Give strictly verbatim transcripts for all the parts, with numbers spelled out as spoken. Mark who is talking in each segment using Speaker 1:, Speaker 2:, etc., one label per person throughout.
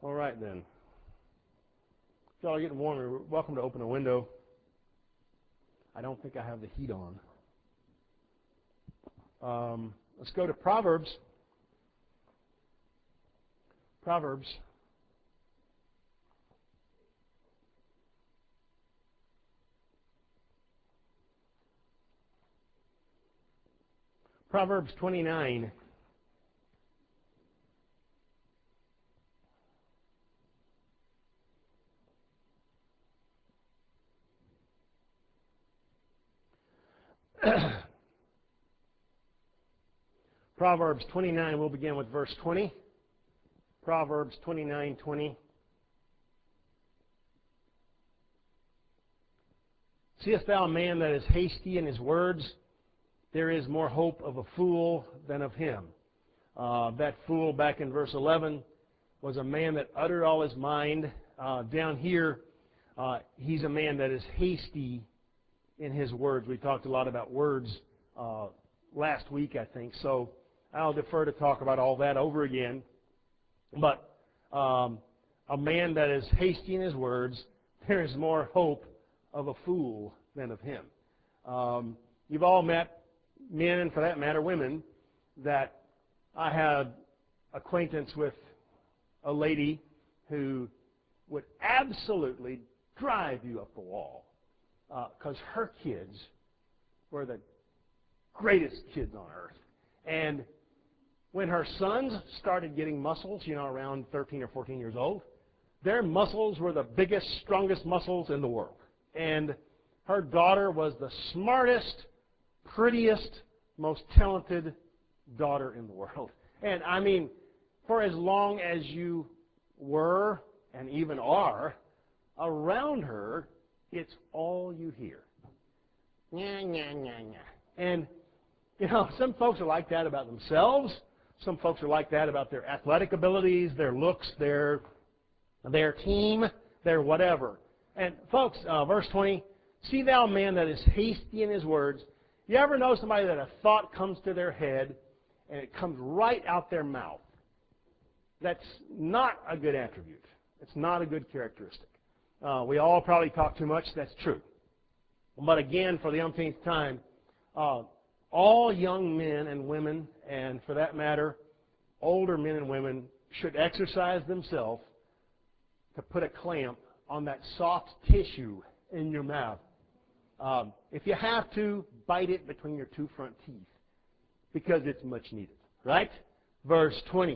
Speaker 1: All right, then. If y'all are getting warm, you're welcome to open a window. I don't think I have the heat on. Um, let's go to Proverbs. Proverbs. Proverbs twenty-nine. Proverbs twenty-nine, we'll begin with verse twenty. Proverbs twenty-nine, twenty. Seest thou a man that is hasty in his words? There is more hope of a fool than of him. Uh, that fool back in verse eleven was a man that uttered all his mind. Uh, down here, uh, he's a man that is hasty in his words. We talked a lot about words uh, last week, I think, so I'll defer to talk about all that over again. But um, a man that is hasty in his words, there is more hope of a fool than of him. Um, you've all met men, and for that matter, women, that I had acquaintance with a lady who would absolutely drive you up the wall because uh, her kids were the greatest kids on earth. And when her sons started getting muscles, you know, around thirteen or fourteen years old, their muscles were the biggest, strongest muscles in the world. And her daughter was the smartest, prettiest, most talented daughter in the world. And I mean, for as long as you were and even are around her, it's all you hear. Nya, nya, nya, nya. And, you know, some folks are like that about themselves. Some folks are like that about their athletic abilities, their looks, their, their team, their whatever. And, folks, uh, verse twenty, see thou a man that is hasty in his words. You ever know somebody that a thought comes to their head and it comes right out their mouth? That's not a good attribute. It's not a good characteristic. Uh, we all probably talk too much. That's true. But again, for the umpteenth time, uh, all young men and women, and for that matter, older men and women, should exercise themselves to put a clamp on that soft tissue in your mouth. Um, if you have to, bite it between your two front teeth, because it's much needed. Right? Verse twenty.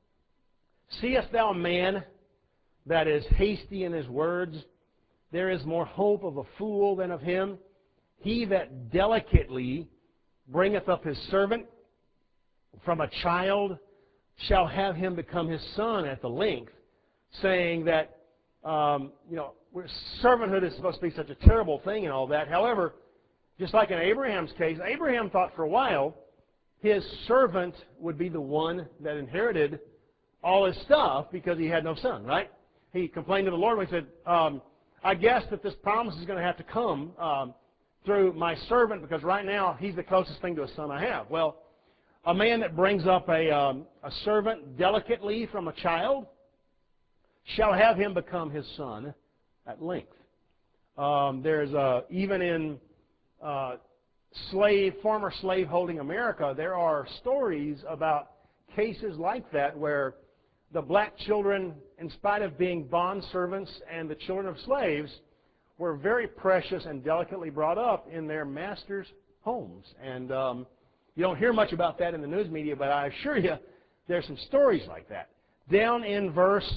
Speaker 1: Seest thou a man that is hasty in his words? There is more hope of a fool than of him. He that delicately bringeth up his servant from a child shall have him become his son at the length, saying that, um, you know, servanthood is supposed to be such a terrible thing and all that. However, just like in Abraham's case, Abraham thought for a while his servant would be the one that inherited all his stuff because he had no son, right? He complained to the Lord when he said, um, I guess that this promise is going to have to come um, through my servant because right now he's the closest thing to a son I have. Well, a man that brings up a, um, a servant delicately from a child shall have him become his son at length. Um, there's uh, even in uh, slave, former slave-holding America, there are stories about cases like that where the black children, in spite of being bond servants and the children of slaves, were very precious and delicately brought up in their masters' homes. And um, you don't hear much about that in the news media, but I assure you there's some stories like that. Down in verse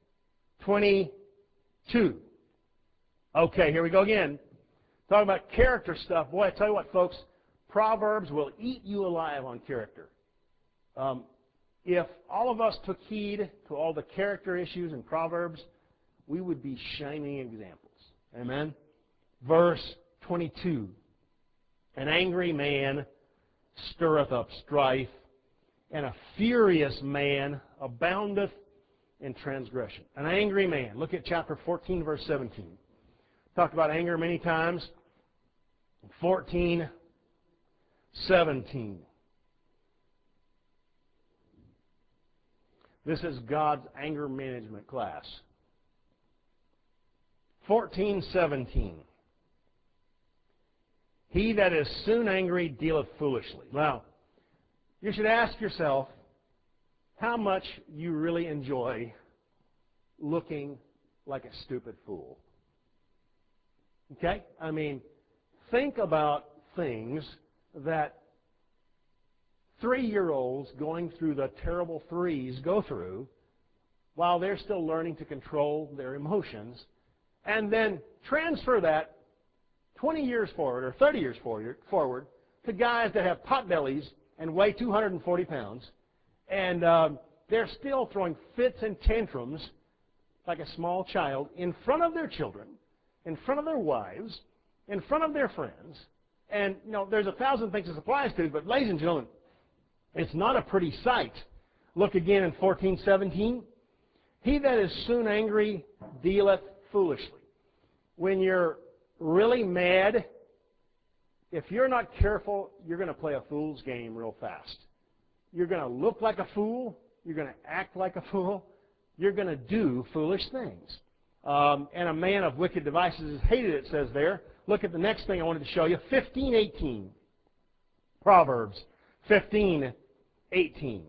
Speaker 1: twenty-two. Okay, here we go again. Talking about character stuff. Boy, I tell you what, folks, Proverbs will eat you alive on character. Um, if all of us took heed to all the character issues in Proverbs, we would be shining examples. Amen? Verse twenty-two. An angry man stirreth up strife, and a furious man aboundeth in transgression. An angry man. Look at chapter fourteen, verse seventeen. Talked about anger many times. fourteen, seventeen. This is God's anger management class. fourteen seventeen. He that is soon angry dealeth foolishly. Now, you should ask yourself how much you really enjoy looking like a stupid fool. Okay? I mean, think about things that three-year-olds going through the terrible threes go through while they're still learning to control their emotions, and then transfer that twenty years forward or thirty years forward to guys that have pot bellies and weigh two hundred forty pounds, and um, they're still throwing fits and tantrums like a small child in front of their children, in front of their wives, in front of their friends. And, you know, there's a thousand things this applies to, but ladies and gentlemen, it's not a pretty sight. Look again in fourteen seventeen. He that is soon angry dealeth foolishly. When you're really mad, if you're not careful, you're going to play a fool's game real fast. You're going to look like a fool. You're going to act like a fool. You're going to do foolish things. Um, and a man of wicked devices is hated, it says there. Look at the next thing I wanted to show you, fifteen eighteen. Proverbs fifteen eighteen.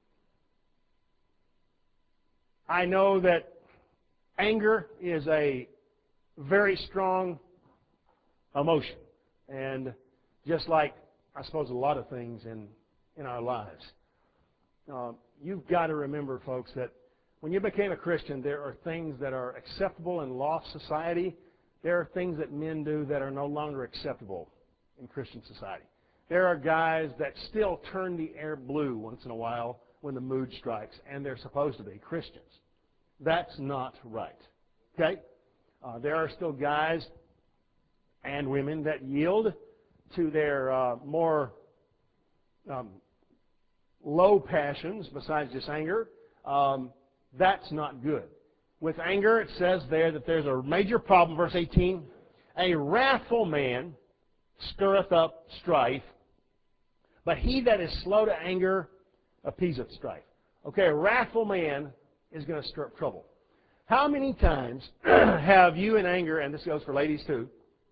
Speaker 1: I know that anger is a very strong emotion, and just like, I suppose, a lot of things in, in our lives. Uh, you've got to remember, folks, that when you became a Christian, there are things that are acceptable in lost society. There are things that men do that are no longer acceptable in Christian society. There are guys that still turn the air blue once in a while when the mood strikes, and they're supposed to be Christians. That's not right. Okay? Uh, there are still guys and women that yield to their uh, more um, low passions besides just anger. Um, that's not good. With anger, it says there that there's a major problem, verse eighteen. A wrathful man stirreth up strife, but he that is slow to anger appeaseth strife. Okay, a wrathful man is going to stir up trouble. How many times have you in anger, and this goes for ladies too,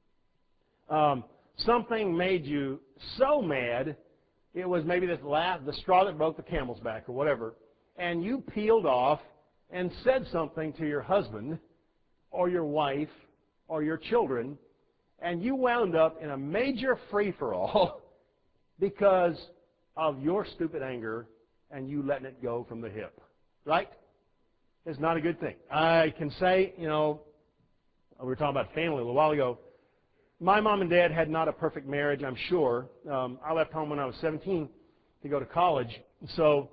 Speaker 1: um, something made you so mad, it was maybe this last, the straw that broke the camel's back or whatever, and you peeled off and said something to your husband or your wife or your children, and you wound up in a major free-for-all because of your stupid anger and you letting it go from the hip. Right? It's not a good thing. I can say, you know, we were talking about family a little while ago. My mom and dad had not a perfect marriage, I'm sure. Um, I left home when I was seventeen to go to college, so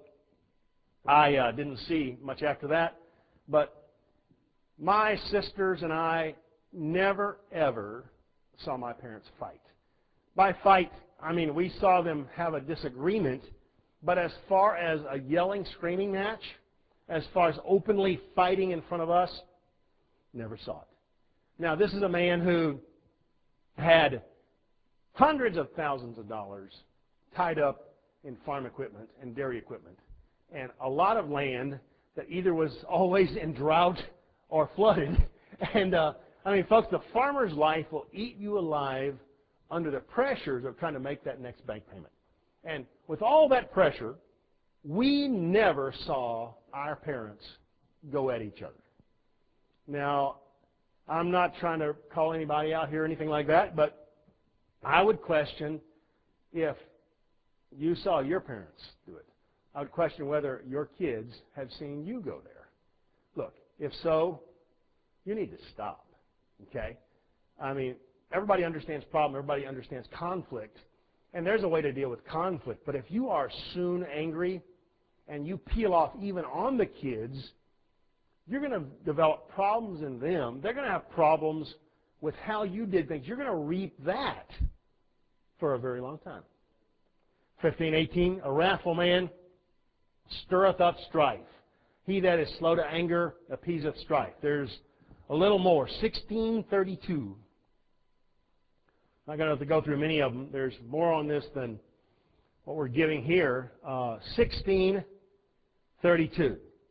Speaker 1: I uh, didn't see much after that. But my sisters and I never, ever saw my parents fight. By fight, I mean we saw them have a disagreement, but as far as a yelling, screaming match, as far as openly fighting in front of us, never saw it. Now, this is a man who had hundreds of thousands of dollars tied up in farm equipment and dairy equipment, and a lot of land that either was always in drought or flooded. And, uh, I mean, folks, the farmer's life will eat you alive under the pressures of trying to make that next bank payment. And with all that pressure, we never saw our parents go at each other. Now, I'm not trying to call anybody out here or anything like that, but I would question if you saw your parents do it. I would question whether your kids have seen you go there. Look, if so, you need to stop, okay? I mean, everybody understands problem, everybody understands conflict, and there's a way to deal with conflict. But if you are soon angry and you peel off even on the kids, you're going to develop problems in them. They're going to have problems with how you did things. You're going to reap that for a very long time. fifteen eighteen, a wrathful man stirreth up strife. He that is slow to anger appeaseth strife. There's a little more, sixteen thirty-two. I'm not going to have to go through many of them. There's more on this than what we're giving here. Uh, sixteen thirty-two.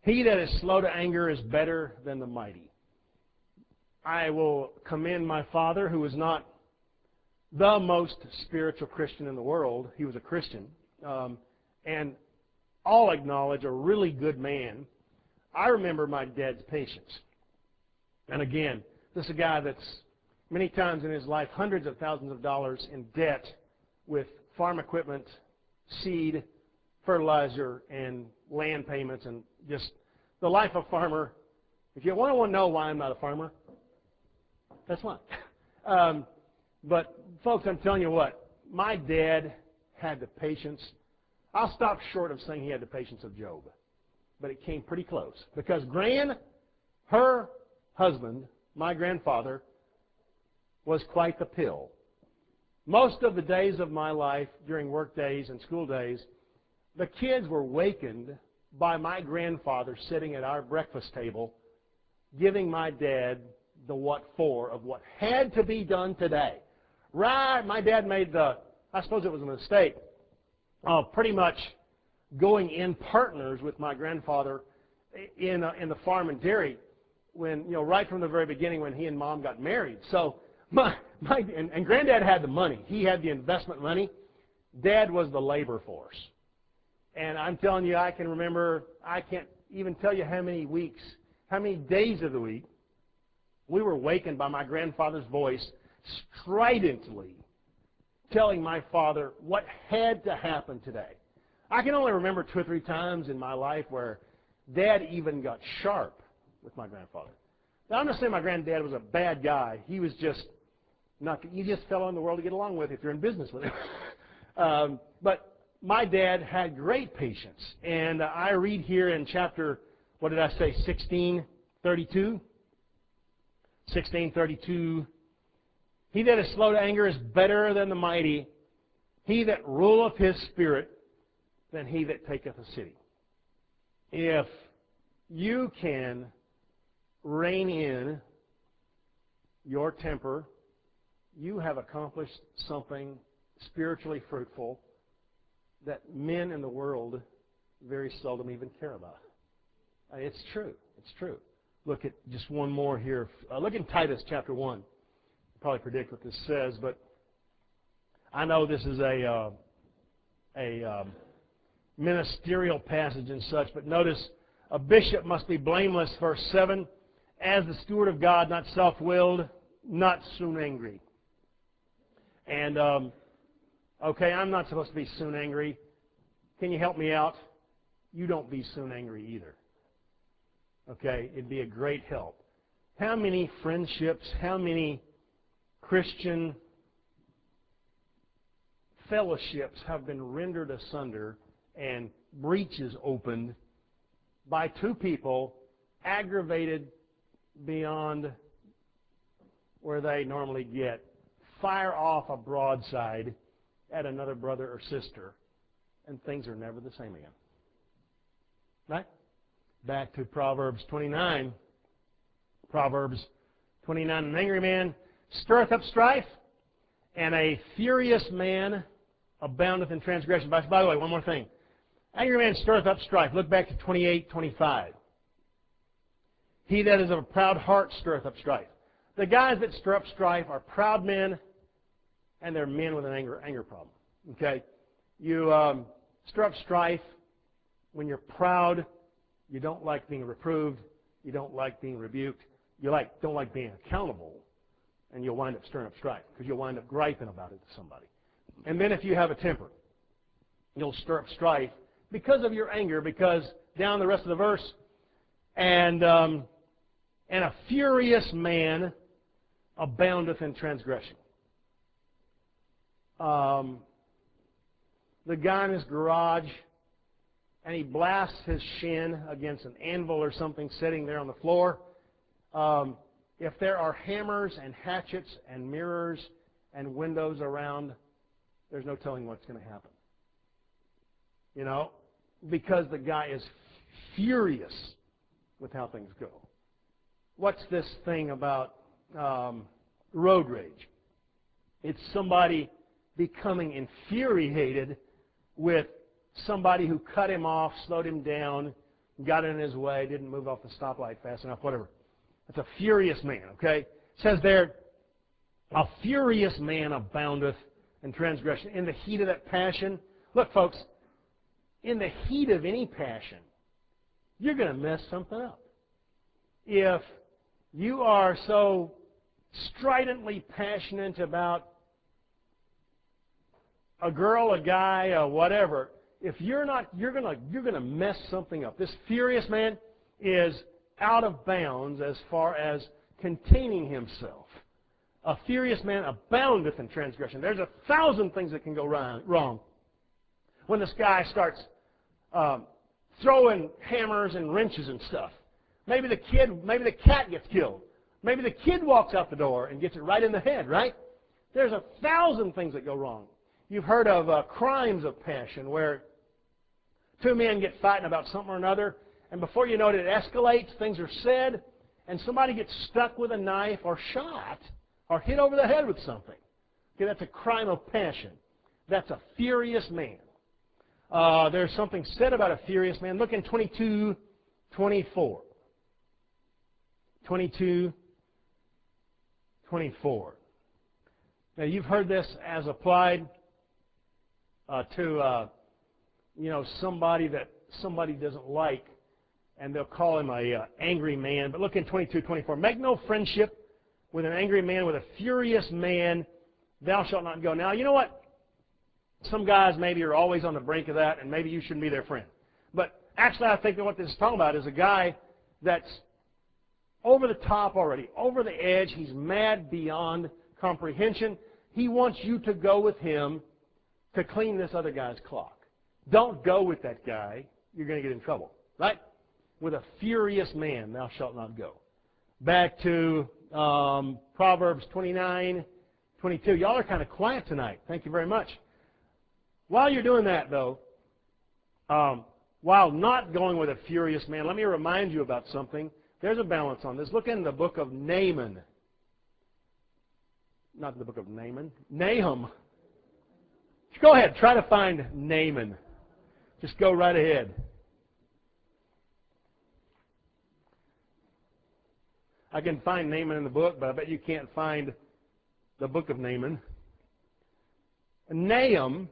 Speaker 1: He that is slow to anger is better than the mighty. I will commend my father, who was not the most spiritual Christian in the world. He was a Christian. Um, and all acknowledge a really good man. I remember my dad's patience. And again, this is a guy that's many times in his life hundreds of thousands of dollars in debt with farm equipment, seed, fertilizer, and land payments, and just the life of a farmer. If you want to know why I'm not a farmer, that's why. Um, but, folks, I'm telling you what, my dad had the patience. I'll stop short of saying he had the patience of Job, but it came pretty close. Because Gran, her husband, my grandfather, was quite the pill. Most of the days of my life, during work days and school days, the kids were wakened by my grandfather sitting at our breakfast table, giving my dad the what for of what had to be done today. Right, my dad made the, I suppose it was a mistake, uh, pretty much going in partners with my grandfather in uh, in the farm and dairy, when, you know, right from the very beginning when he and Mom got married. So my my and, and Granddad had the money. He had the investment money. Dad was the labor force. And I'm telling you, I can remember, I can't even tell you how many weeks, how many days of the week we were wakened by my grandfather's voice stridently telling my father what had to happen today. I can only remember two or three times in my life where Dad even got sharp with my grandfather. Now, I'm not saying my granddad was a bad guy. He was just not, you just fell in the world to get along with if you're in business with him. um, but my dad had great patience. And uh, I read here in chapter, what did I say, sixteen thirty-two? sixteen thirty-two. He that is slow to anger is better than the mighty. He that ruleth his spirit than he that taketh a city. If you can rein in your temper, you have accomplished something spiritually fruitful that men in the world very seldom even care about. It's true. It's true. Look at just one more here. Uh, look in Titus chapter one. You probably predict what this says, but I know this is a uh, a um, ministerial passage and such, but notice, a bishop must be blameless, verse seven, as the steward of God, not self-willed, not soon angry. And, um, okay, I'm not supposed to be soon angry. Can you help me out? You don't be soon angry either. Okay, it'd be a great help. How many friendships, how many Christian fellowships have been rendered asunder and breaches opened by two people aggravated beyond where they normally get, fire off a broadside at another brother or sister, and things are never the same again. Right? Back to Proverbs twenty-nine. Proverbs twenty-nine, an angry man stirreth up strife, and a furious man aboundeth in transgression. By, by the way, one more thing. Angry man stirreth up strife. Look back to twenty-eight twenty-five. He that is of a proud heart stirreth up strife. The guys that stir up strife are proud men, and they're men with an anger, anger problem. Okay? You um, stir up strife when you're proud. You don't like being reproved. You don't like being rebuked. You like don't like being accountable. And you'll wind up stirring up strife because you'll wind up griping about it to somebody. And then if you have a temper, you'll stir up strife because of your anger, because down the rest of the verse, and um, and a furious man aboundeth in transgression. Um, the guy in his garage, and he blasts his shin against an anvil or something sitting there on the floor. Um, if there are hammers and hatchets and mirrors and windows around, there's no telling what's going to happen. You know, because the guy is furious with how things go. What's this thing about um, road rage? It's somebody becoming infuriated with somebody who cut him off, slowed him down, got in his way, didn't move off the stoplight fast enough, whatever. That's a furious man, okay? It says there, a furious man aboundeth in transgression. In the heat of that passion, look, folks, in the heat of any passion, you're going to mess something up. If you are so stridently passionate about a girl, a guy, or whatever, if you're not, you're going to you're going to mess something up. This furious man is out of bounds as far as containing himself. A furious man aboundeth in transgression. There's a thousand things that can go wrong when this guy starts um, throwing hammers and wrenches and stuff. Maybe the kid, maybe the cat gets killed. Maybe the kid walks out the door and gets it right in the head, right? There's a thousand things that go wrong. You've heard of uh, crimes of passion where two men get fighting about something or another, and before you know it, it escalates, things are said, and somebody gets stuck with a knife or shot or hit over the head with something. Okay, that's a crime of passion. That's a furious man. Uh, there's something said about a furious man. Look in twenty-two twenty-four. twenty-two twenty-four. Now, you've heard this as applied uh, to, uh, you know, somebody that somebody doesn't like, and they'll call him a uh, angry man. But look in twenty-two twenty-four. Make no friendship with an angry man, with a furious man, thou shalt not go. Now, you know what? Some guys maybe are always on the brink of that, and maybe you shouldn't be their friend. But actually, I think that what this is talking about is a guy that's over the top already, over the edge. He's mad beyond comprehension. He wants you to go with him to clean this other guy's clock. Don't go with that guy. You're going to get in trouble, right? With a furious man, thou shalt not go. Back to um, Proverbs twenty-nine twenty-two. Y'all are kind of quiet tonight. Thank you very much. While you're doing that, though, um, while not going with a furious man, let me remind you about something. There's a balance on this. Look in the book of Naaman. Not the book of Naaman. Nahum. Go ahead. Try to find Naaman. Just go right ahead. I can find Naaman in the book, but I bet you can't find the book of Naaman. Nahum,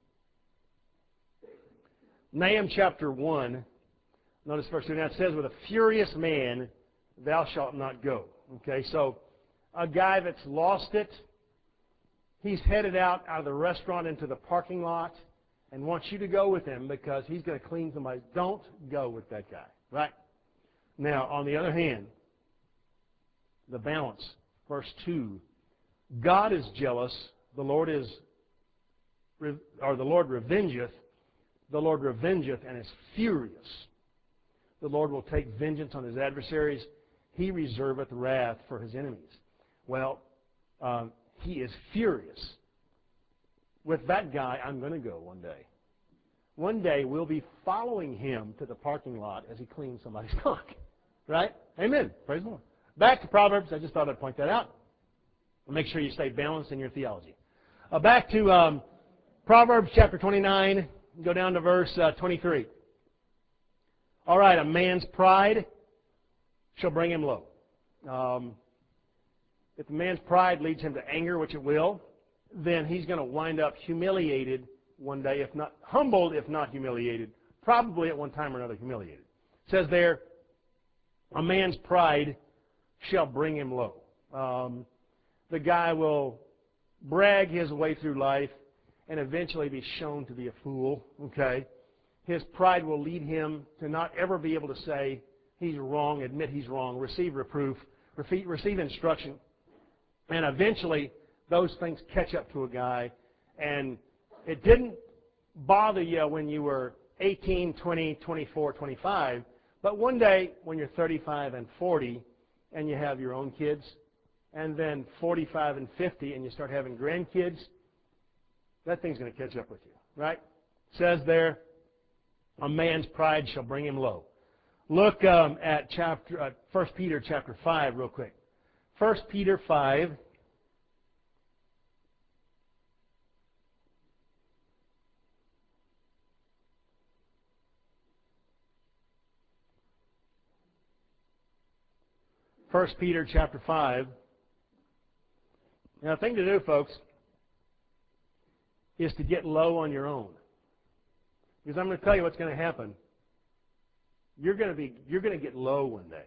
Speaker 1: Nahum chapter one, notice verse two. Now it says, with a furious man thou shalt not go. Okay, so a guy that's lost it, he's headed out out of the restaurant into the parking lot and wants you to go with him because he's going to clean somebody. Don't go with that guy, right? Now, on the other hand, the balance, verse two, God is jealous, the Lord is, or the Lord revengeth, the Lord revengeth and is furious. The Lord will take vengeance on his adversaries. He reserveth wrath for his enemies. Well, um, he is furious. With that guy, I'm going to go one day. One day, we'll be following him to the parking lot as he cleans somebody's clock. Right? Amen. Praise the Lord. Back to Proverbs. I just thought I'd point that out. Make sure you stay balanced in your theology. Uh, back to um, Proverbs chapter twenty-nine. Go down to verse uh, twenty-three. All right, a man's pride shall bring him low. Um, if the man's pride leads him to anger, which it will, then he's going to wind up humiliated one day, if not humbled, if not humiliated. Probably at one time or another humiliated. It says there, a man's pride shall bring him low. Um, the guy will brag his way through life and eventually be shown to be a fool. Okay, his pride will lead him to not ever be able to say he's wrong, admit he's wrong, receive reproof, receive instruction, and eventually those things catch up to a guy. And it didn't bother you when you were eighteen, twenty, twenty-four, twenty-five, but one day when you're thirty-five and forty and you have your own kids, and then forty-five and fifty and you start having grandkids, that thing's going to catch up with you, right? It says there, a man's pride shall bring him low. Look um, at chapter uh, First Peter chapter five real quick. First Peter five. First Peter chapter five. Now, the thing to do, folks, is to get low on your own. Because I'm going to tell you what's going to happen. You're going to be, you're going to get low one day.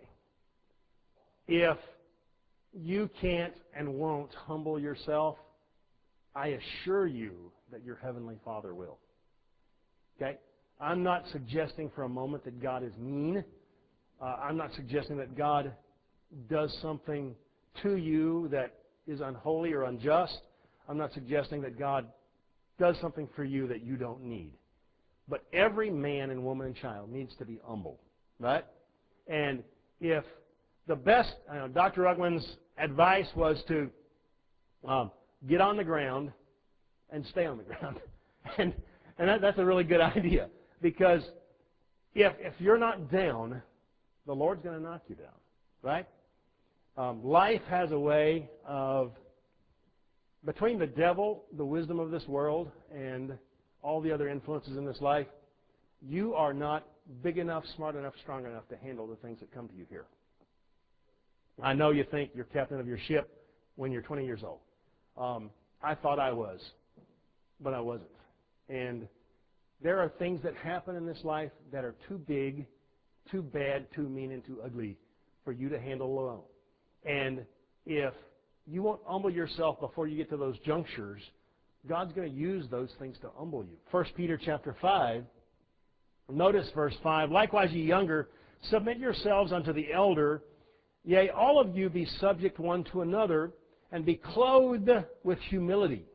Speaker 1: If you can't and won't humble yourself, I assure you that your Heavenly Father will. Okay? I'm not suggesting for a moment that God is mean. Uh, I'm not suggesting that God does something to you that is unholy or unjust. I'm not suggesting that God does something for you that you don't need. But every man and woman and child needs to be humble, right? And if the best, you know, Doctor Ruckman's advice was to um, get on the ground and stay on the ground. and and that, that's a really good idea. Because if, if you're not down, the Lord's going to knock you down, right? Um, life has a way of, between the devil, the wisdom of this world, and all the other influences in this life, you are not big enough, smart enough, strong enough to handle the things that come to you here. I know you think you're captain of your ship when you're twenty years old. Um, I thought I was, but I wasn't. And there are things that happen in this life that are too big, too bad, too mean, and too ugly for you to handle alone. And if you won't humble yourself before you get to those junctures, God's going to use those things to humble you. First Peter chapter five, notice verse five, likewise ye younger, submit yourselves unto the elder, yea, all of you be subject one to another, and be clothed with humility.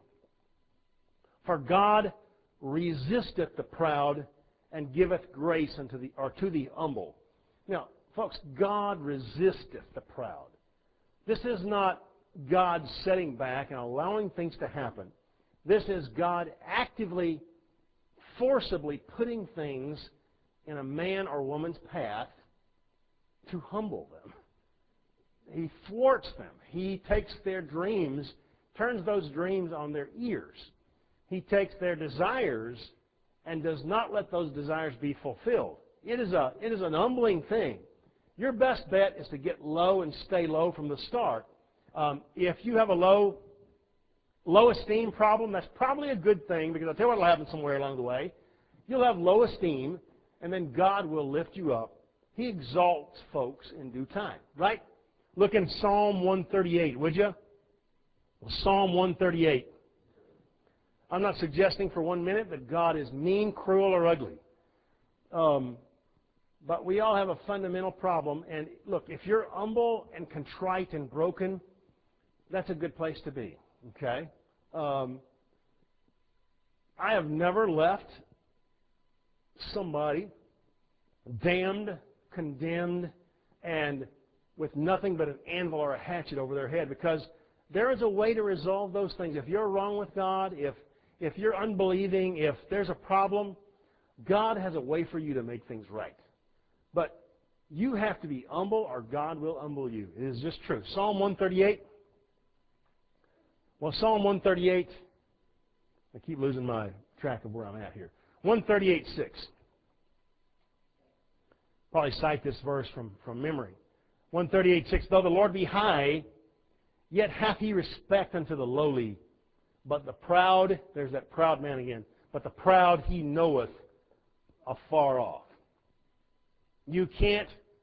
Speaker 1: For God resisteth the proud, and giveth grace unto the or to the humble. Now, folks, God resisteth the proud. This is not God sitting back and allowing things to happen. This is God actively, forcibly putting things in a man or woman's path to humble them. He thwarts them. He takes their dreams, turns those dreams on their ears. He takes their desires and does not let those desires be fulfilled. It is a, it is an humbling thing. Your best bet is to get low and stay low from the start. Um, if you have a low, low esteem problem, that's probably a good thing, because I'll tell you what will happen somewhere along the way. You'll have low esteem, and then God will lift you up. He exalts folks in due time, right? Look in Psalm one thirty-eight, would you? Psalm one thirty-eight. I'm not suggesting for one minute that God is mean, cruel, or ugly. Um, but we all have a fundamental problem. And look, if you're humble and contrite and broken, that's a good place to be, okay? Um, I have never left somebody damned, condemned, and with nothing but an anvil or a hatchet over their head, because there is a way to resolve those things. If you're wrong with God, if if you're unbelieving, if there's a problem, God has a way for you to make things right. But you have to be humble, or God will humble you. It is just true. Psalm one thirty-eight. Well, Psalm one thirty-eight, I keep losing my track of where I'm at here. one thirty-eight six. Probably cite this verse from, from memory. one thirty-eight six, though the Lord be high, yet hath he respect unto the lowly. But the proud, there's that proud man again, but the proud he knoweth afar off. You can't,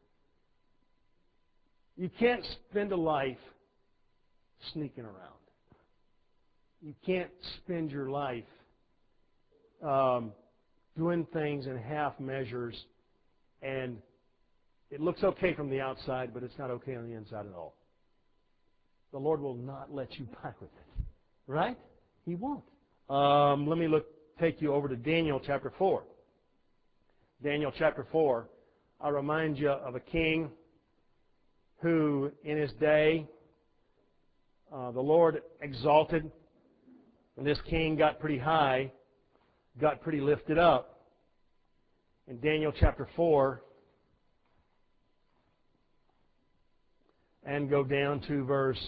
Speaker 1: you can't spend a life sneaking around. You can't spend your life um, doing things in half measures, and it looks okay from the outside, but it's not okay on the inside at all. The Lord will not let you by with it. Right? He won't. Um, let me look. Take you over to Daniel chapter four. Daniel chapter four. I'll remind you of a king who, in his day, uh, the Lord exalted. And this king got pretty high, got pretty lifted up. In Daniel chapter four, and go down to verse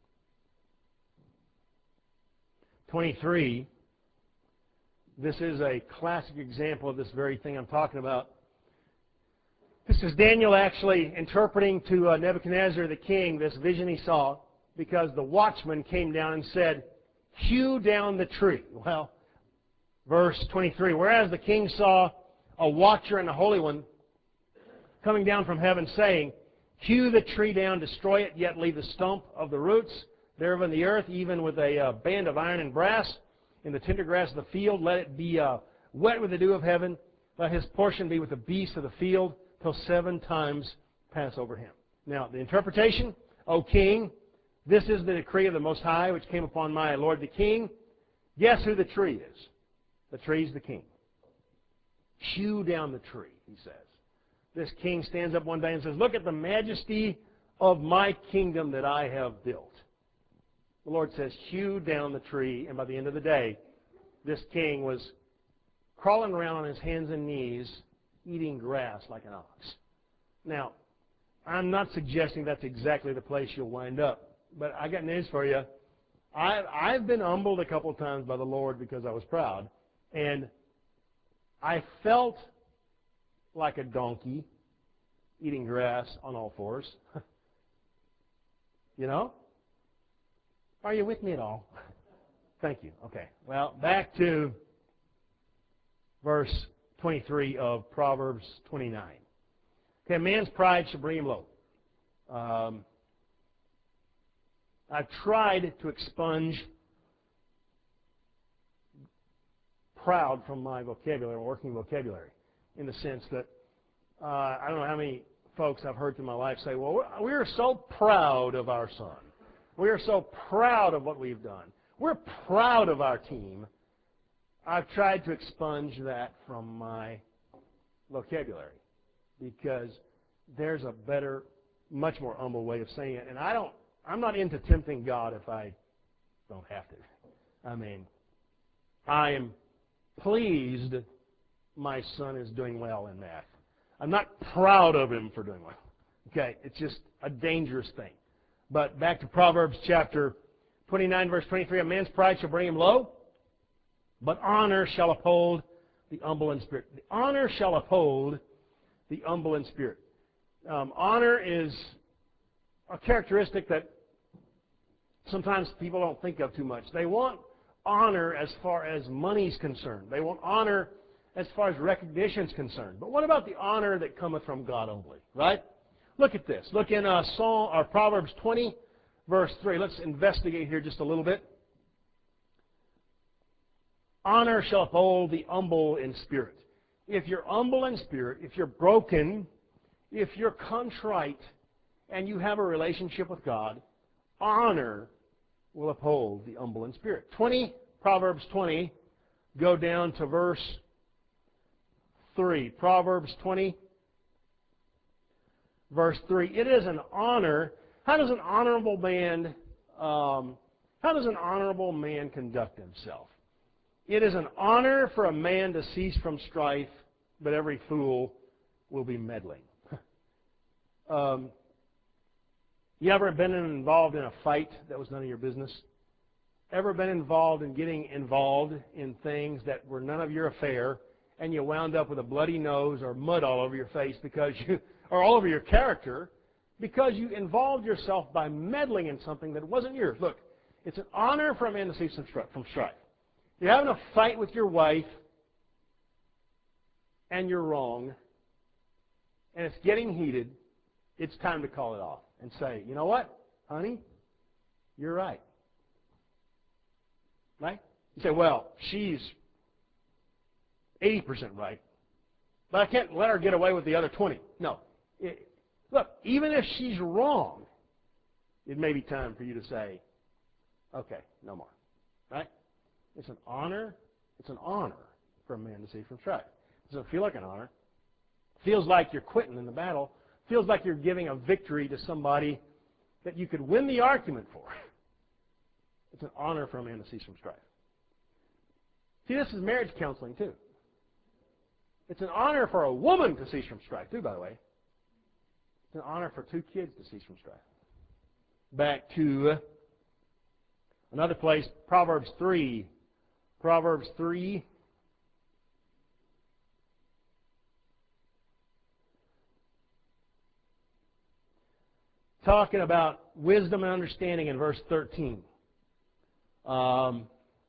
Speaker 1: twenty-three. This is a classic example of this very thing I'm talking about. This is Daniel actually interpreting to uh, Nebuchadnezzar the king this vision he saw, because the watchman came down and said, hew down the tree. Well, verse twenty-three, whereas the king saw a watcher and a holy one coming down from heaven, saying, hew the tree down, destroy it, yet leave the stump of the roots thereof in the earth, even with a uh, band of iron and brass, in the tender grass of the field. Let it be uh, wet with the dew of heaven. Let his portion be with the beasts of the field, till seven times pass over him. Now, the interpretation, O king, this is the decree of the Most High, which came upon my lord the king. Guess who the tree is? The tree's the king. Hew down the tree, he says. This king stands up one day and says, look at the majesty of my kingdom that I have built. The Lord says, hew down the tree, and by the end of the day, this king was crawling around on his hands and knees, eating grass like an ox. Now, I'm not suggesting that's exactly the place you'll wind up, but I got news for you. I, I've been humbled a couple of times by the Lord because I was proud, and I felt like a donkey eating grass on all fours. You know? Are you with me at all? Thank you. Okay. Well, back to verse twenty-three of Proverbs twenty-nine. Okay, man's pride shall bring him low. Um, I've tried to expunge proud from my vocabulary, working vocabulary, in the sense that uh, I don't know how many folks I've heard through my life say, well, we are so proud of our son. We are so proud of what we've done. We're proud of our team. I've tried to expunge that from my vocabulary because there's a better, much more humble way of saying it. And I don't, I'm not into tempting God if I don't have to. I mean, I am pleased my son is doing well in math. I'm not proud of him for doing well. Okay, it's just a dangerous thing. But back to Proverbs chapter twenty-nine, verse twenty-three, a man's pride shall bring him low, but honor shall uphold the humble in spirit. The honor shall uphold the humble in spirit. Um, honor is a characteristic that sometimes people don't think of too much. They want honor as far as money's concerned. They want honor as far as recognition is concerned. But what about the honor that cometh from God only, right? Look at this. Look in uh, Psalm, or Proverbs twenty, verse three. Let's investigate here just a little bit. Honor shall uphold the humble in spirit. If you're humble in spirit, if you're broken, if you're contrite, and you have a relationship with God, honor will uphold the humble in spirit. twenty, Proverbs twenty, go down to verse three. Proverbs twenty, verse three. It is an honor. How does an honorable man, um, how does an honorable man conduct himself? It is an honor for a man to cease from strife, but every fool will be meddling. um, you ever been involved in a fight that was none of your business? Ever been involved in getting involved in things that were none of your affair, and you wound up with a bloody nose or mud all over your face because you, or all over your character, because you involved yourself by meddling in something that wasn't yours? Look, it's an honor for a man to cease from strife. You're having a fight with your wife, and you're wrong, and it's getting heated. It's time to call it off and say, you know what, honey, you're right. Right? You say, well, she's eighty percent right, but I can't let her get away with the other twenty. No. It, look, even if she's wrong, it may be time for you to say, okay, no more. Right? It's an honor. It's an honor for a man to cease from strife. It doesn't feel like an honor. It feels like you're quitting in the battle. It feels like you're giving a victory to somebody that you could win the argument for. It's an honor for a man to cease from strife. See, this is marriage counseling, too. It's an honor for a woman to cease from strife, too, by the way. It's an honor for two kids to cease from strife. Back to another place, Proverbs three. Proverbs three. talking about wisdom and understanding in verse thirteen. Um,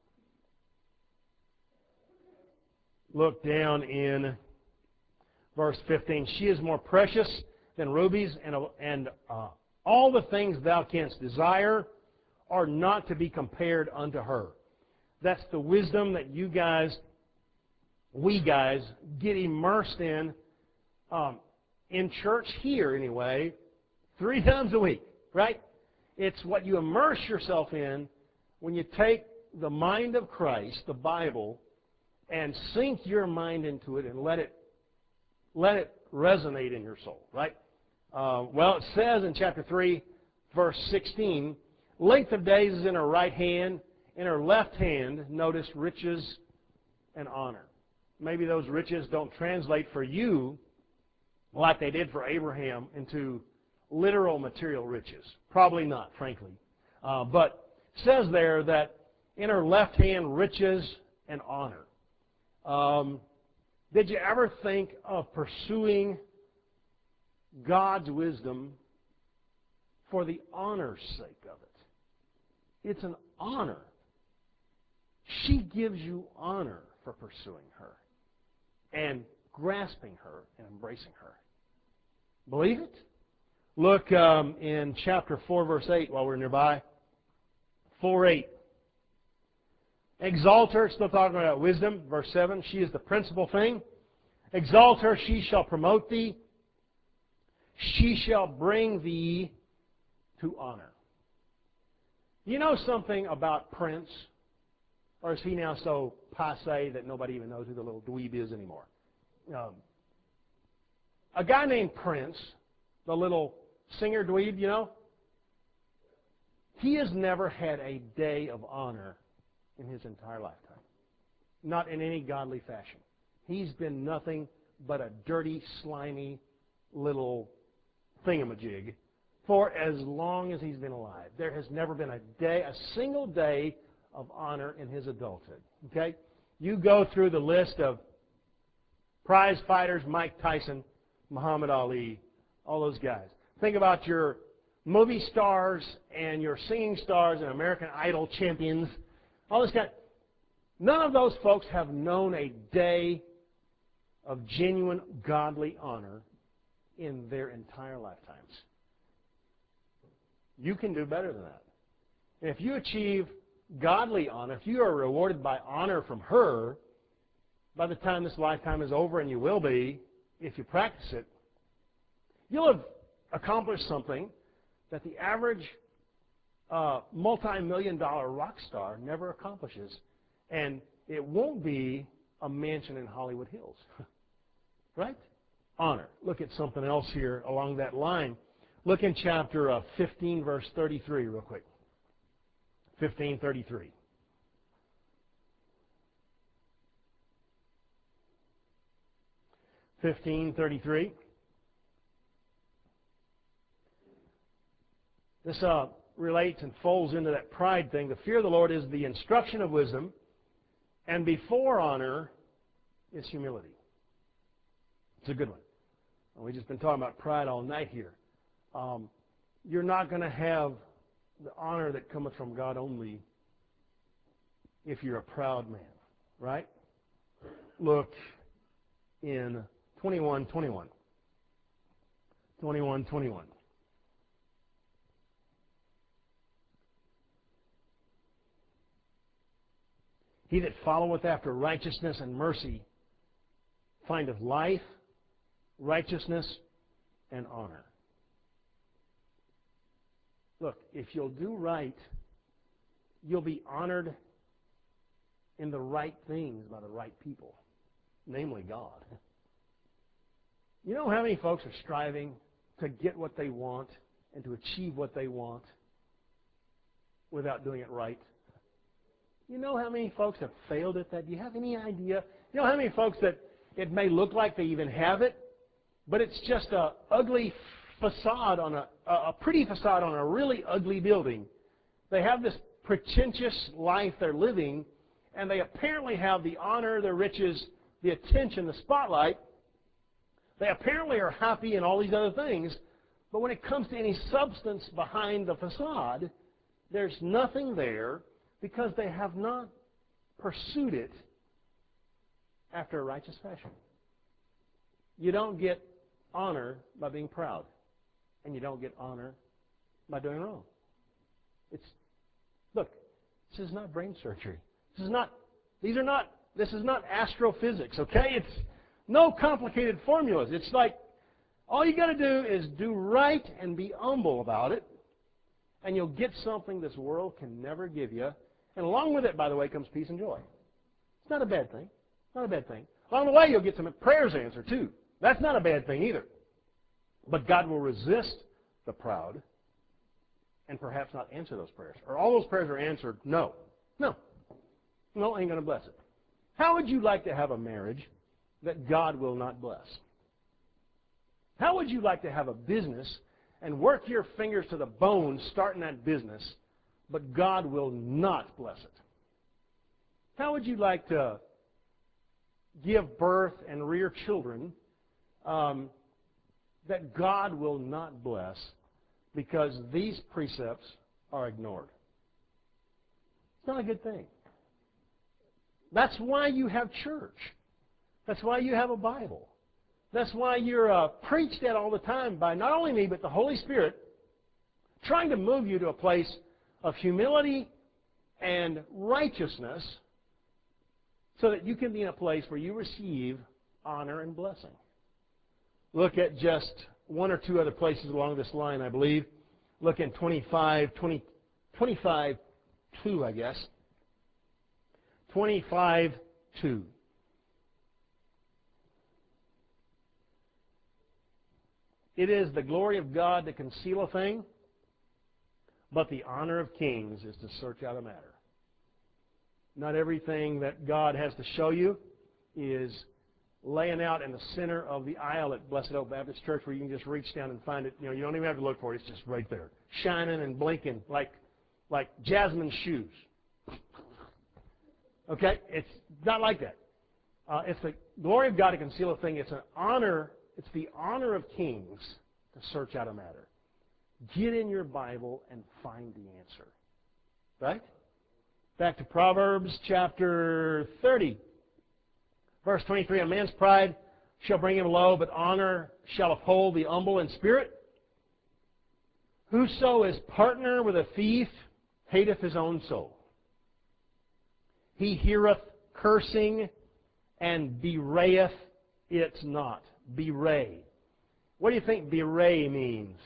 Speaker 1: look down in verse fifteen. She is more precious than rubies, and, and uh, all the things thou canst desire are not to be compared unto her. That's the wisdom that you guys, we guys, get immersed in, um, in church here anyway, three times a week, right? It's what you immerse yourself in when you take the mind of Christ, the Bible, and sink your mind into it and let it let it resonate in your soul, right? Uh, well, it says in chapter three, verse sixteen, length of days is in her right hand, in her left hand, notice riches and honor. Maybe those riches don't translate for you like they did for Abraham into literal material riches. Probably not, frankly. Uh, but it says there that in her left hand, riches and honor. Um, did you ever think of pursuing God's wisdom for the honor's sake of it? It's an honor. She gives you honor for pursuing her and grasping her and embracing her. Believe it? Look um, in chapter four, verse eight, while we're nearby. four eight. Exalt her, still talking about wisdom. Verse seven, she is the principal thing. Exalt her, she shall promote thee. She shall bring thee to honor. You know something about Prince? Or is he now so passé that nobody even knows who the little dweeb is anymore? Um, a guy named Prince, the little singer dweeb, you know, he has never had a day of honor in his entire lifetime. Not in any godly fashion. He's been nothing but a dirty, slimy little thingamajig for as long as he's been alive. There has never been a day, a single day of honor in his adulthood. Okay? You go through the list of prize fighters, Mike Tyson, Muhammad Ali, all those guys. Think about your movie stars and your singing stars and American Idol champions, all this kind. None of those folks have known a day of genuine godly honor in their entire lifetimes. You can do better than that. And if you achieve godly honor, if you are rewarded by honor from her, by the time this lifetime is over, and you will be, if you practice it, you'll have accomplished something that the average uh, multi-million dollar rock star never accomplishes. And it won't be a mansion in Hollywood Hills. Right? Honor. Look at something else here along that line. Look in chapter uh, fifteen, verse thirty-three, real quick. fifteen thirty-three. fifteen thirty-three. This uh, relates and folds into that pride thing. The fear of the Lord is the instruction of wisdom, and before honor is humility. It's a good one. We've just been talking about pride all night here. Um, you're not going to have the honor that cometh from God only if you're a proud man, right? Look in twenty-one twenty-one. twenty-one twenty-one. He that followeth after righteousness and mercy findeth life, righteousness, and honor. Look, if you'll do right, you'll be honored in the right things by the right people, namely God. You know how many folks are striving to get what they want and to achieve what they want without doing it right? You know how many folks have failed at that? Do you have any idea? You know how many folks that it may look like they even have it, but it's just a ugly facade on a, a pretty facade on a really ugly building. They have this pretentious life they're living, and they apparently have the honor, the riches, the attention, the spotlight. They apparently are happy and all these other things, But when it comes to any substance behind the facade, there's nothing there because they have not pursued it after a righteous fashion. You don't get honor by being proud, and you don't get honor by doing wrong. It's look, this is not brain surgery. This is not. These are not. This is not astrophysics. Okay, it's no complicated formulas. It's like all you got to do is do right and be humble about it, and you'll get something this world can never give you. And along with it, by the way, comes peace and joy. It's not a bad thing. Not a bad thing. Along the way, you'll get some prayers answered too. That's not a bad thing either. But God will resist the proud and perhaps not answer those prayers. Or all those prayers are answered, no. No. No, ain't going to bless it. How would you like to have a marriage that God will not bless? How would you like to have a business and work your fingers to the bone starting that business, but God will not bless it? How would you like to give birth and rear children um, that God will not bless because these precepts are ignored? It's not a good thing. That's why you have church. That's why you have a Bible. That's why you're uh, preached at all the time by not only me, but the Holy Spirit, trying to move you to a place of humility and righteousness so that you can be in a place where you receive honor and blessing. Look at just one or two other places along this line, I believe. Look in twenty-five, twenty, twenty-five, two, I guess. twenty-five, two. It is the glory of God to conceal a thing, but the honor of kings is to search out a matter. Not everything that God has to show you is laying out in the center of the aisle at Blessed Oak Baptist Church where you can just reach down and find it. You know, you don't even have to look for it. It's just right there, shining and blinking like, like Jasmine's shoes. Okay? It's not like that. Uh, it's the glory of God to conceal a thing. It's an honor. It's the honor of kings to search out a matter. Get in your Bible and find the answer. Right? Back to Proverbs chapter thirty. Verse twenty-three, a man's pride shall bring him low, but honor shall uphold the humble in spirit. Whoso is partner with a thief hateth his own soul. He heareth cursing and bewrayeth it not. Bewray. What do you think bewray means?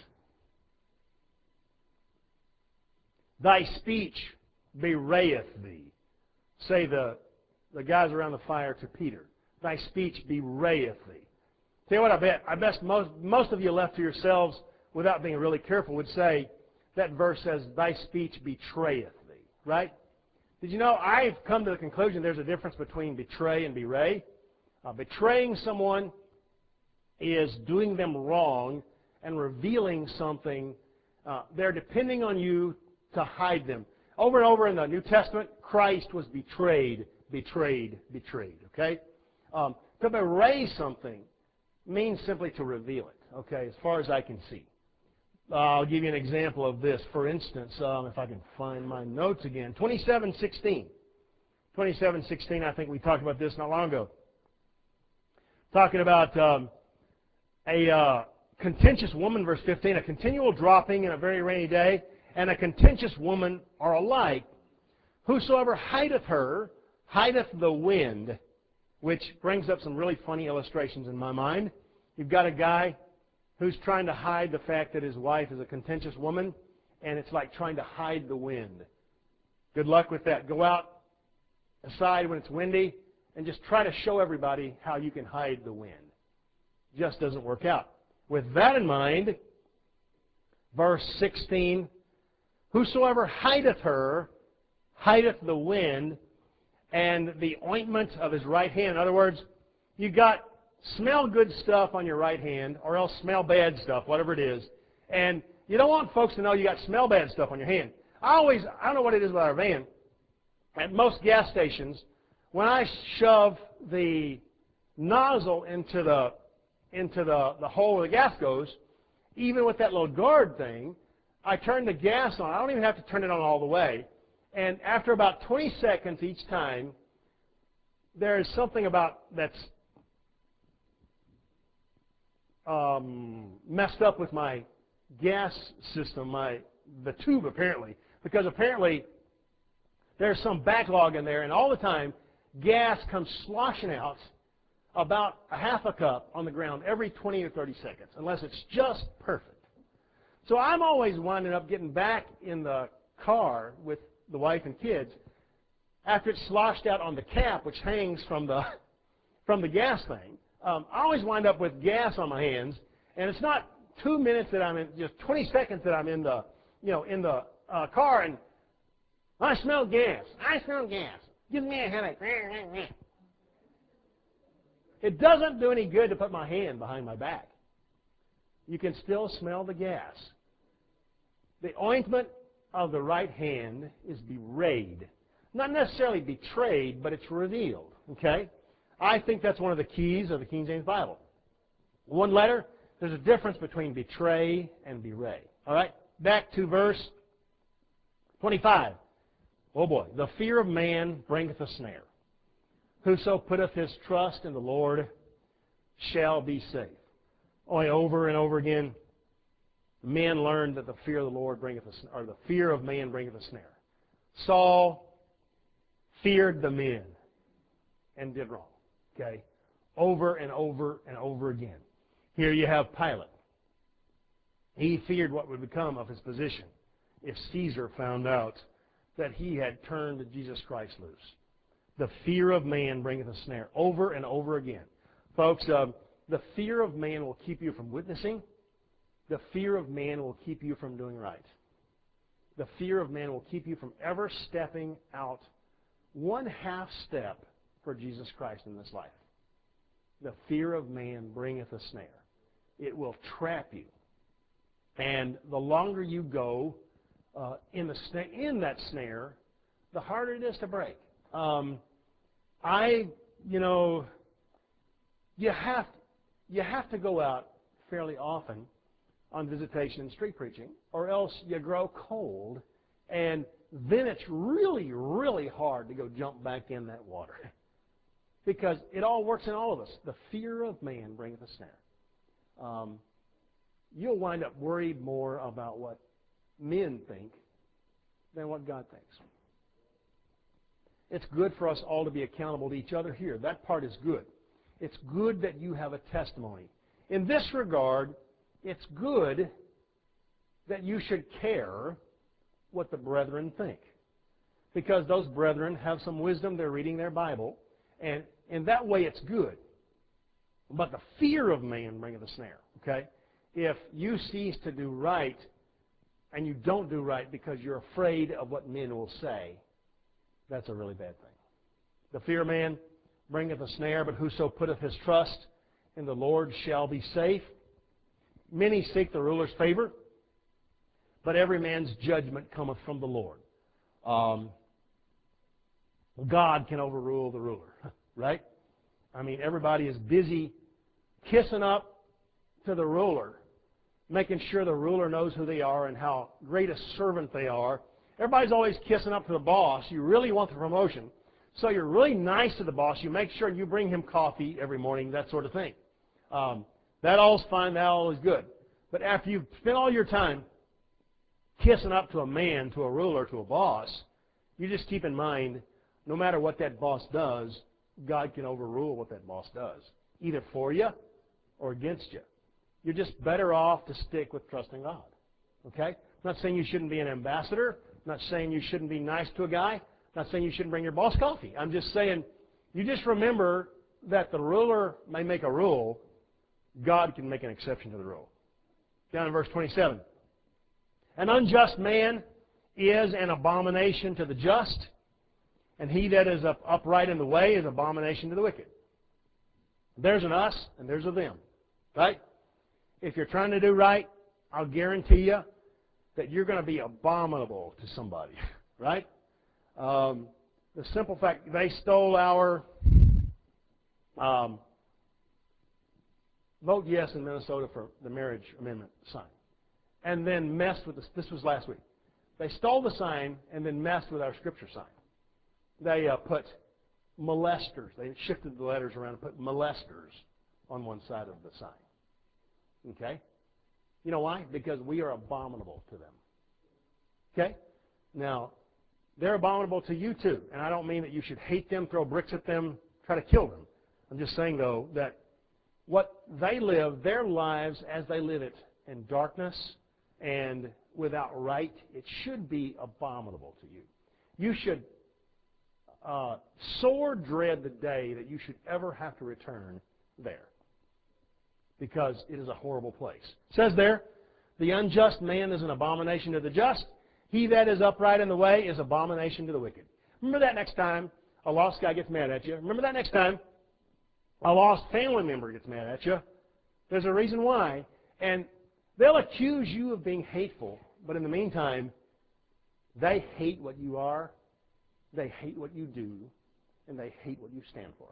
Speaker 1: Thy speech bewrayeth thee. Say the, the guys around the fire to Peter. Thy speech bewrayeth thee. Tell you what, I bet, I bet most, most of you left to yourselves without being really careful would say that verse says, thy speech betrayeth thee. Right? Did you know I've come to the conclusion there's a difference between betray and bewray. Uh, betraying someone is doing them wrong and revealing something. Uh, they're depending on you to hide them. Over and over in the New Testament, Christ was betrayed, betrayed, betrayed. Okay? Um, to bewray something means simply to reveal it. Okay? As far as I can see. Uh, I'll give you an example of this. For instance, um, if I can find my notes again. twenty-seven sixteen. twenty-seven sixteen, I think we talked about this not long ago. Talking about um, a uh, contentious woman, verse fifteen, a continual dropping in a very rainy day, and a contentious woman are alike. Whosoever hideth her, hideth the wind, which brings up some really funny illustrations in my mind. You've got a guy who's trying to hide the fact that his wife is a contentious woman, and it's like trying to hide the wind. Good luck with that. Go out aside when it's windy and just try to show everybody how you can hide the wind. Just doesn't work out. With that in mind, verse sixteen, whosoever hideth her, hideth the wind, and the ointment of his right hand. In other words, you got smell good stuff on your right hand, or else smell bad stuff, whatever it is. And you don't want folks to know you got smell bad stuff on your hand. I always, I don't know what it is with our van. At most gas stations, when I shove the nozzle into the into the, the hole where the gas goes, even with that little guard thing, I turn the gas on. I don't even have to turn it on all the way. And after about twenty seconds each time, there is something about that's um, messed up with my gas system, my the tube apparently, because apparently there's some backlog in there, and all the time gas comes sloshing out about a half a cup on the ground every twenty or thirty seconds, unless it's just perfect. So I'm always winding up getting back in the car with the wife and kids after it's sloshed out on the cap, which hangs from the from the gas thing. Um, I always wind up with gas on my hands, and it's not two minutes that I'm in, just twenty seconds that I'm in the you know in the uh, car, and I smell gas. I smell gas. Gives me a headache. It doesn't do any good to put my hand behind my back. You can still smell the gas. The ointment of the right hand is bewrayed. Not necessarily betrayed, but it's revealed. Okay? I think that's one of the keys of the King James Bible. One letter, there's a difference between betray and bewray. All right? Back to verse twenty-five. Oh boy. The fear of man bringeth a snare. Whoso putteth his trust in the Lord shall be safe. Only over and over again, men learned that the fear of the Lord bringeth a snare, or the fear of man bringeth a snare. Saul feared the men and did wrong. Okay? Over and over and over again. Here you have Pilate. He feared what would become of his position if Caesar found out that he had turned Jesus Christ loose. The fear of man bringeth a snare. Over and over again. Folks, uh, the fear of man will keep you from witnessing. The fear of man will keep you from doing right. The fear of man will keep you from ever stepping out one half step for Jesus Christ in this life. The fear of man bringeth a snare. It will trap you. And the longer you go uh, in, the sna- in that snare, the harder it is to break. Um, I, you know, you have, you have to go out fairly often on visitation and street preaching, or else you grow cold, and then it's really, really hard to go jump back in that water. Because it all works in all of us. The fear of man bringeth a snare. Um, you'll wind up worried more about what men think than what God thinks. It's good for us all to be accountable to each other here. That part is good. It's good that you have a testimony. In this regard, it's good that you should care what the brethren think. Because those brethren have some wisdom, they're reading their Bible, and in that way it's good. But the fear of man bringeth a snare. Okay? If you cease to do right, and you don't do right because you're afraid of what men will say, that's a really bad thing. The fear of man bringeth a snare, but whoso putteth his trust in the Lord shall be safe. Many seek the ruler's favor, but every man's judgment cometh from the Lord. Um, God can overrule the ruler, right? I mean, everybody is busy kissing up to the ruler, making sure the ruler knows who they are and how great a servant they are. Everybody's always kissing up to the boss. You really want the promotion. So you're really nice to the boss. You make sure you bring him coffee every morning, that sort of thing. Um, that all's fine. That all is good. But after you've spent all your time kissing up to a man, to a ruler, to a boss, you just keep in mind, no matter what that boss does, God can overrule what that boss does, either for you or against you. You're just better off to stick with trusting God. Okay? I'm not saying you shouldn't be an ambassador. I'm not saying you shouldn't be nice to a guy. I'm not saying you shouldn't bring your boss coffee. I'm just saying you just remember that the ruler may make a rule. God can make an exception to the rule. Down in verse twenty-seven. An unjust man is an abomination to the just, and he that is upright in the way is abomination to the wicked. There's an us and there's a them. Right? If you're trying to do right, I'll guarantee you that you're going to be abominable to somebody. Right? Um, the simple fact, they stole our um, vote yes in Minnesota for the marriage amendment sign, and then messed with this. This was last week. They stole the sign and then messed with our scripture sign. They uh, put molesters. They shifted the letters around and put molesters on one side of the sign. Okay? You know why? Because we are abominable to them. Okay? Now, they're abominable to you too. And I don't mean that you should hate them, throw bricks at them, try to kill them. I'm just saying, though, that what they live, their lives as they live it in darkness and without right, it should be abominable to you. You should uh, sore dread the day that you should ever have to return there, because it is a horrible place. It says there, the unjust man is an abomination to the just. He that is upright in the way is abomination to the wicked. Remember that next time a lost guy gets mad at you. Remember that next time a lost family member gets mad at you. There's a reason why. And they'll accuse you of being hateful, but in the meantime, they hate what you are, they hate what you do, and they hate what you stand for.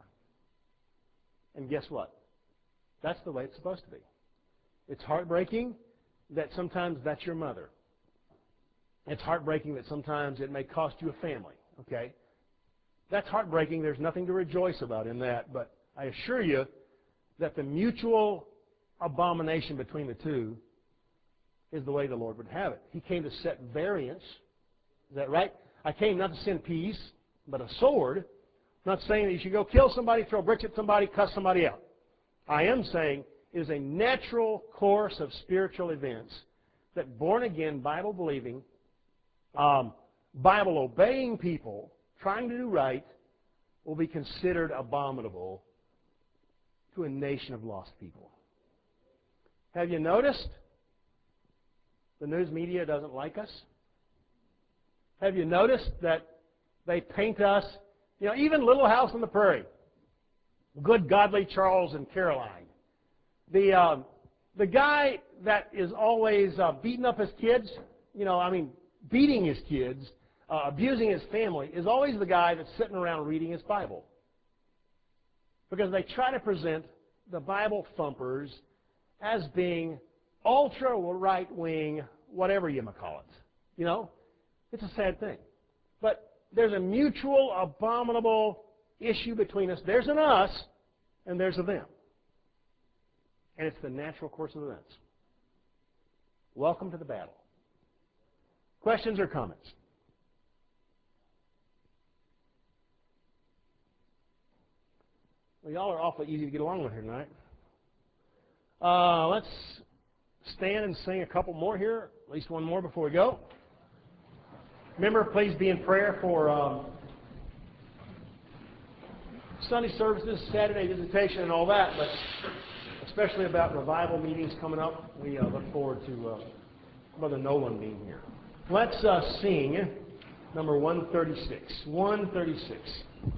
Speaker 1: And guess what? That's the way it's supposed to be. It's heartbreaking that sometimes that's your mother. It's heartbreaking that sometimes it may cost you a family, okay? That's heartbreaking. There's nothing to rejoice about in that, but I assure you that the mutual abomination between the two is the way the Lord would have it. He came to set variance. Is that right? I came not to send peace, but a sword. I'm not saying that you should go kill somebody, throw bricks at somebody, cuss somebody out. I am saying it is a natural course of spiritual events that born-again, Bible-believing, um, Bible-obeying people trying to do right will be considered abominable to a nation of lost people. Have you noticed the news media doesn't like us? Have you noticed that they paint us, you know, even Little House on the Prairie, good, godly Charles and Caroline. The, uh, the guy that is always uh, beating up his kids, you know, I mean, beating his kids, uh, abusing his family, is always the guy that's sitting around reading his Bible. Because they try to present the Bible thumpers as being ultra right-wing, whatever you might call it. You know, it's a sad thing. But there's a mutual, abominable issue between us. There's an us, and there's a them. And it's the natural course of events. Welcome to the battle. Questions or comments? Well, y'all are awfully easy to get along with here tonight. Uh, let's stand and sing a couple more here, at least one more before we go. Remember, please be in prayer for um, Sunday services, Saturday visitation, and all that, but especially about revival meetings coming up. We uh, look forward to uh, Brother Nolan being here. Let's uh, sing number one thirty-six. one thirty-six.